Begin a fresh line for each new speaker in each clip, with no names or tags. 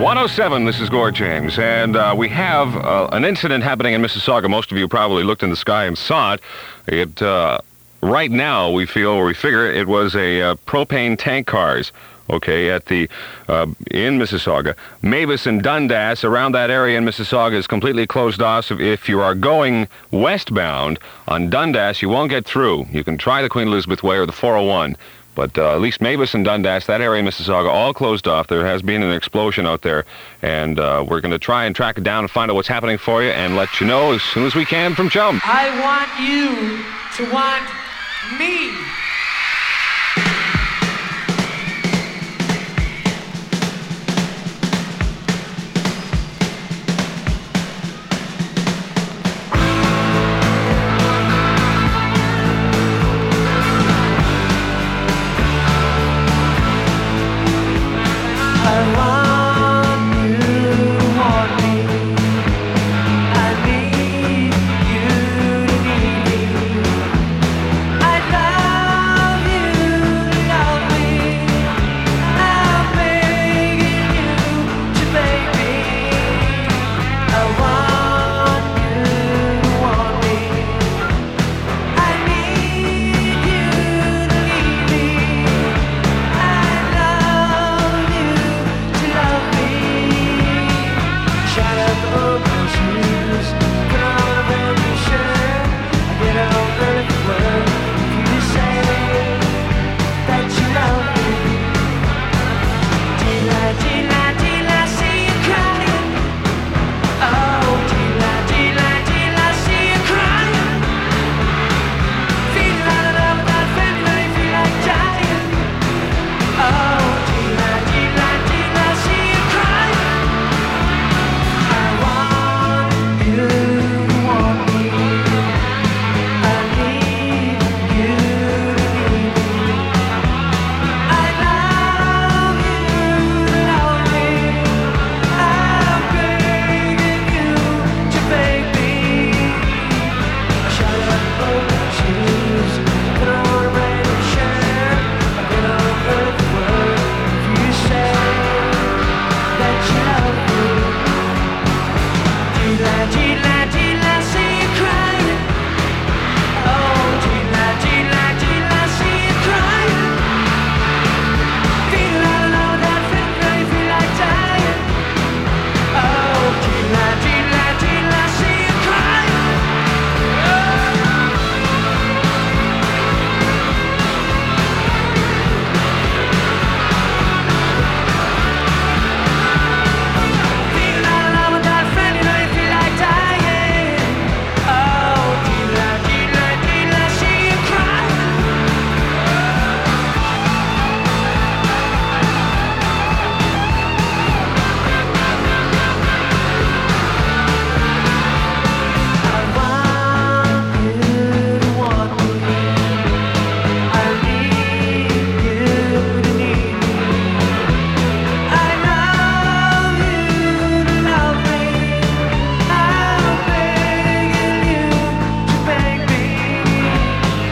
107, this is Gore James, and we have an incident happening in Mississauga. Most of you probably looked in the sky and saw it. Right now, we figure it was a propane tank cars, okay, at the, in Mississauga. Mavis and Dundas, around that area in Mississauga, is completely closed off. So if you are going westbound on Dundas, you won't get through. You can try the Queen Elizabeth Way or the 401. But at least Mavis and Dundas, that area in Mississauga, all closed off. There has been an explosion out there, and we're going to try and track it down and find out what's happening for you and let you know as soon as we can from Chum.
I want you to want me.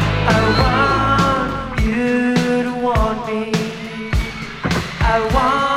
I want